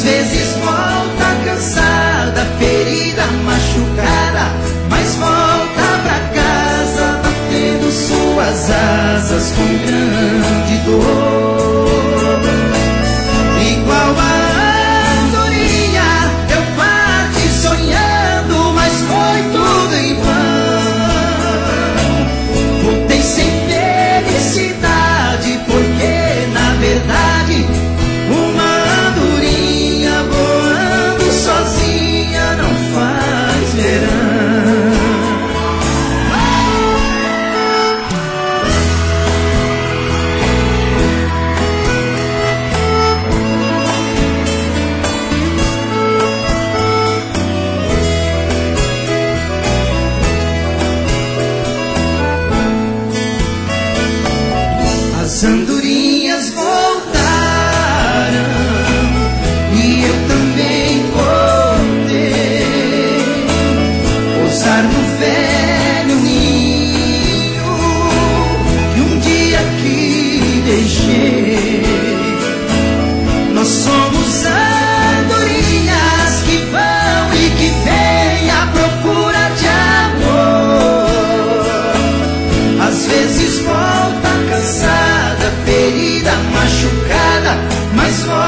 vezes volta cansada, ferida, machucada, mas volta pra casa batendo suas asas com grande dor. Igual a andorinha eu parti sonhando, mas foi tudo em vão. Voltei sem felicidade, porque na verdade uma andorinha voando sozinha não faz verão. As andorinhas voltaram e eu também voltei. Pousar no velho ninho que um dia aqui deixei. Nós somos andorinhas que vão e que vêm à procura de amor. Às vezes volta cansada, ferida, machucada, mas volta